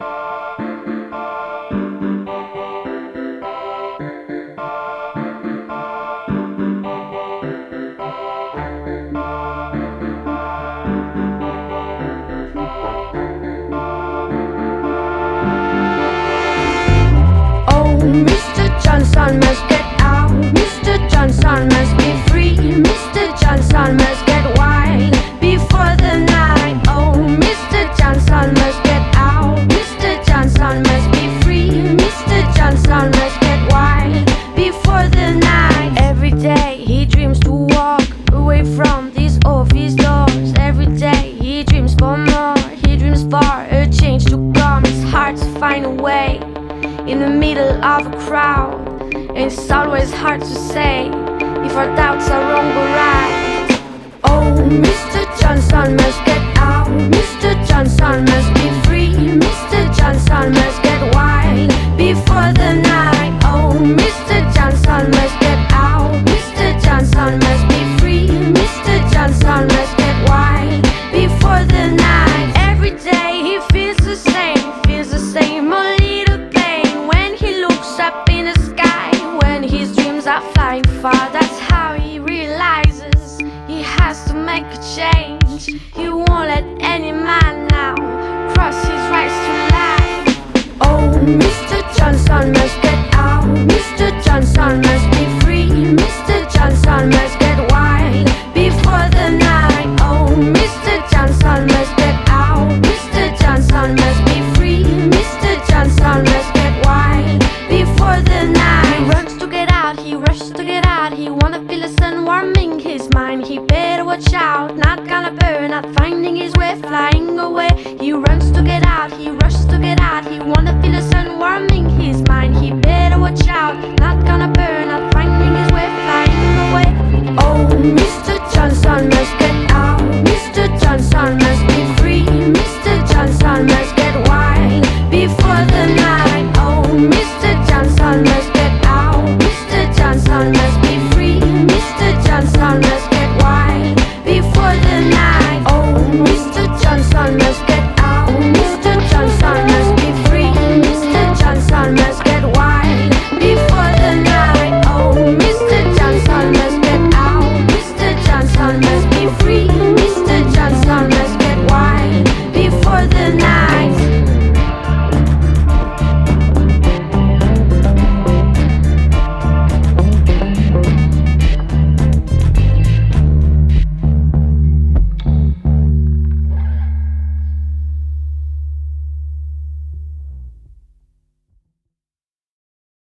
Mr. Johnson must get out. Mr. Johnson must be free. Mr. Johnson must get wild before the night. Oh, Mr. Johnson must get out. Mr. Johnson must be free. Mr. Johnson must get wild before the night. Every day he dreams to walk away from these office doors. Every day he dreams for more. He dreams for a change to come. It's hard to find a way in the middle of a crowd, and it's always hard to say if our doubts are wrong or right. Oh, Mr. Johnson must get out. Mr. Johnson must be free. Mr. Johnson must get wild before the night. Oh, Mr. Johnson must get out. Mr. Johnson must be free. Mr. Johnson must get wild before the night. Every day he feels the same, a little pain when he looks up in the sky, when his dreams are flying far. That's how he realizes he has to make a change. He won't let any man now cross his rights to life. Oh, Mr. Johnson must